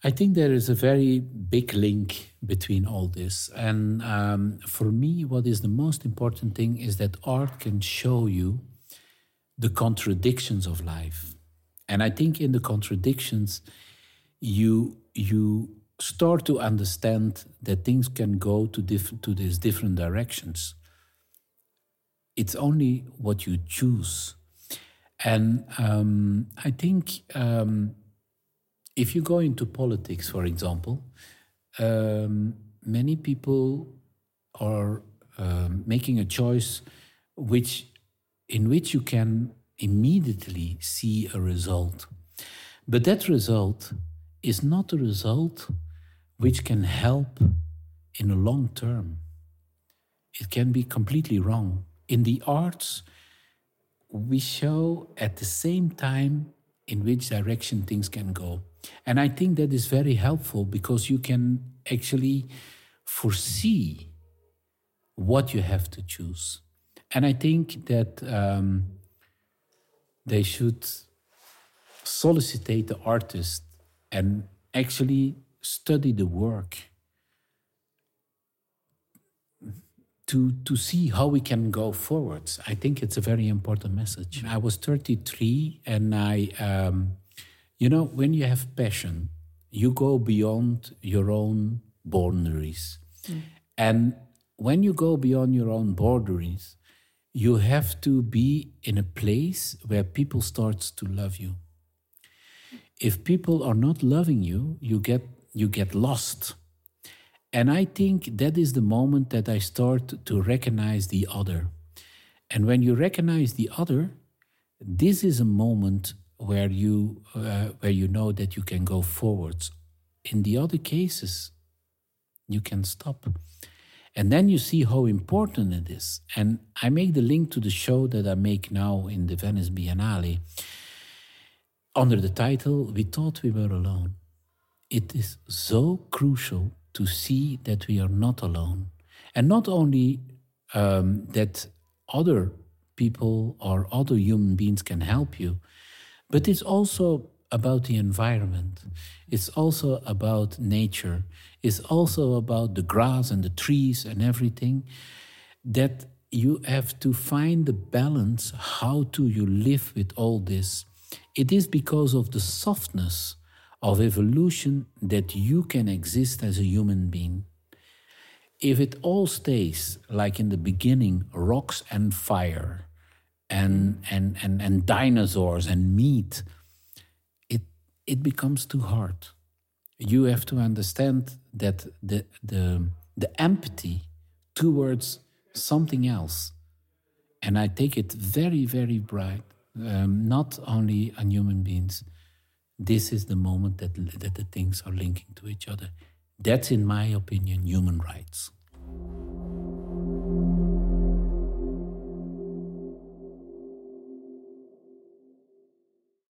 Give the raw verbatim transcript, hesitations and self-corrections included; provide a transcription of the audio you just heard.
I think there is a very big link between all this. And um, for me, what is the most important thing is that art can show you the contradictions of life. And I think in the contradictions, you you start to understand that things can go to diff- to these different directions. It's only what you choose. And um, I think um, if you go into politics, for example, um, many people are um, making a choice which in which you can immediately see a result. But that result is not a result which can help in the long term. It can be completely wrong. In the arts, we show at the same time in which direction things can go. And I think that is very helpful because you can actually foresee what you have to choose. And I think that um, they should solicitate the artist and actually study the work to, to see how we can go forwards. I think it's a very important message. I was thirty-three and I, um, you know, when you have passion, you go beyond your own boundaries. Mm. And when you go beyond your own boundaries, you have to be in a place where people start to love you. If people are not loving you, you get you get lost. And I think that is the moment that I start to recognize the other. And when you recognize the other, this is a moment where you uh, where you know that you can go forwards. In the other cases, you can stop. And then you see how important it is. And I make the link to the show that I make now in the Venice Biennale. Under the title, We Thought We Were Alone. It is so crucial to see that we are not alone. And not only um, that other people or other human beings can help you, but it's also about the environment. It's also about nature. It's also about the grass and the trees and everything, that you have to find the balance. How do you live with all this? It is because of the softness of evolution that you can exist as a human being. If it all stays like in the beginning, rocks and fire and, and, and, and dinosaurs and meat, it, it becomes too hard. You have to understand that the, the, the empathy towards something else, and I take it very, very bright, um, not only on human beings. This is the moment that, that the things are linking to each other. That's, in my opinion, human rights.